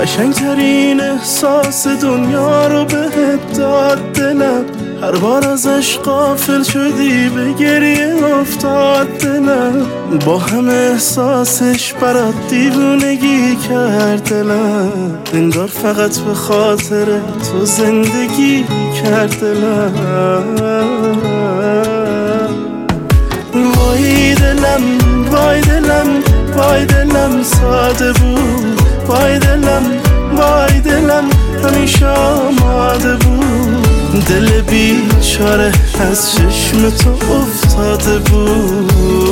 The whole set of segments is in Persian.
قشنگترین احساس دنیا رو بهت داد دلم، هر بار ازش غافل شدی به گریه افتاد دلم، با همه احساسش برات دیوونگی کرد دلم، انگار فقط به خاطر تو زندگی کرد دلم. وای دلم وای دلم وای دلم ساده بود، وای دلم وای دلم همیشه آماده بود، دل بیچاره از چشم تو افتاده بود.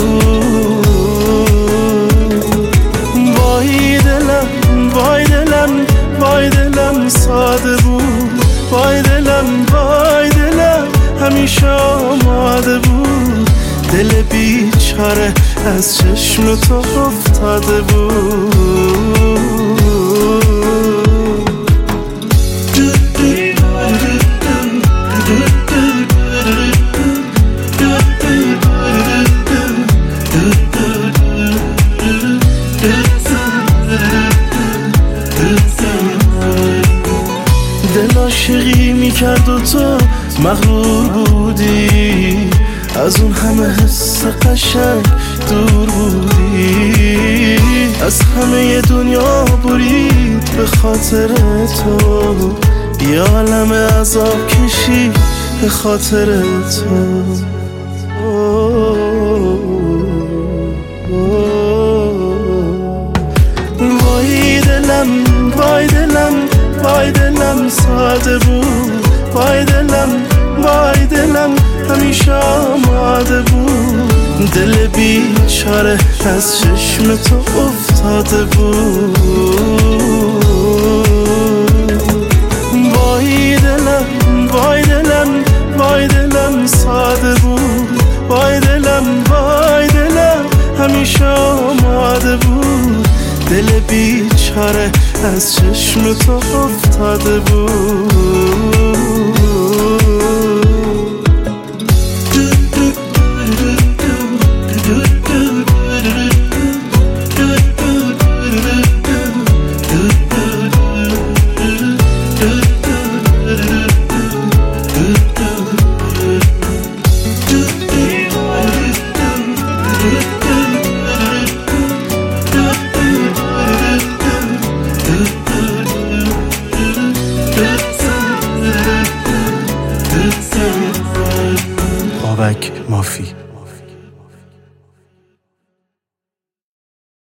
وای دلم وای دلم وای دلم ساده بود، وای دلم وای دلم همیشه آماده بود، دل بیچاره از چشم تو افتاده بود. دل عاشقی میکرد و تو مغرور بودی، از اون همه حس قشنگ دور بودی، از همه دنیا برید به خاطر تو، یه عالم عذاب کشی به خاطر تو. وای دلم وای دلم وای دلم ساده بود، وای دلم وای دلم همیشه آماده بود، دل بیچاره از چشم تو افتاده بود. وای دلم وای دلم وای دلم ساده بود، وای دلم وای دلم همیشه آماده بود، دل بیچاره از چشم تو افتاده بود. بابک مافی